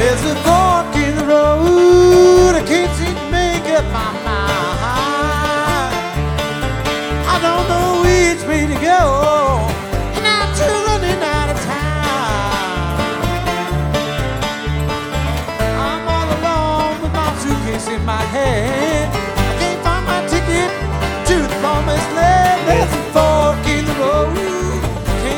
There's a fork in the road, I can't seem to make up my mind. I don't know which way to go, and I'm too running out of time. I'm all alone with my suitcase in my hand.